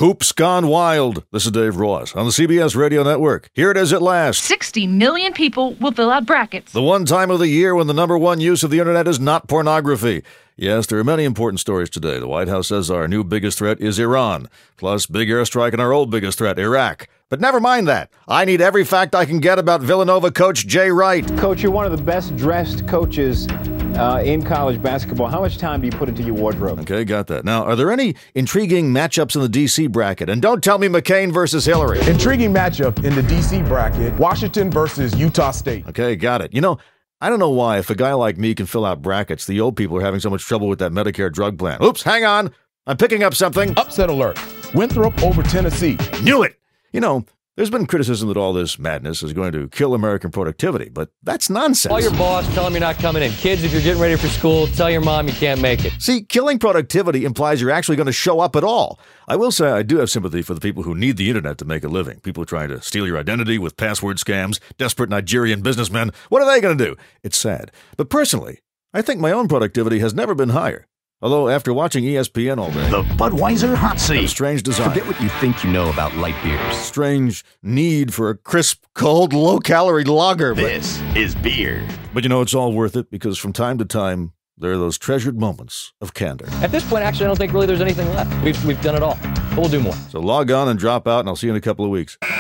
Hoops Gone Wild. This is Dave Ross on the CBS Radio Network. Here it is at last. 60 million people will fill out brackets. The one time of the year when the number one use of the internet is not pornography. Yes, there are many important stories today. The White House says our new biggest threat is Iran, plus big airstrike in our old biggest threat, Iraq. But never mind that. I need every fact I can get about Villanova coach Jay Wright. Coach, you're one of the best-dressed coaches in college basketball. How much time do you put into your wardrobe? Okay, got that. Now, are there any intriguing matchups in the D.C. bracket? And don't tell me McCain versus Hillary. Intriguing matchup in the D.C. bracket, Washington versus Utah State. Okay, got it. You know, I don't know why, if a guy like me can fill out brackets, the old people are having so much trouble with that Medicare drug plan. Oops, hang on. I'm picking up something. Upset alert. Winthrop over Tennessee. Knew it. You know, there's been criticism that all this madness is going to kill American productivity, but that's nonsense. Call your boss, tell him you're not coming in. Kids, if you're getting ready for school, tell your mom you can't make it. See, killing productivity implies you're actually going to show up at all. I will say I do have sympathy for the people who need the internet to make a living. People trying to steal your identity with password scams, desperate Nigerian businessmen. What are they going to do? It's sad. But personally, I think my own productivity has never been higher. Although, after watching ESPN all day, the Budweiser Hot Seat. Strange design. Forget what you think you know about light beers. Strange need for a crisp, cold, low-calorie lager. This is beer. But you know, it's all worth it because from time to time, there are those treasured moments of candor. At this point, actually, I don't think really there's anything left. We've done it all. But we'll do more. So log on and drop out, and I'll see you in a couple of weeks.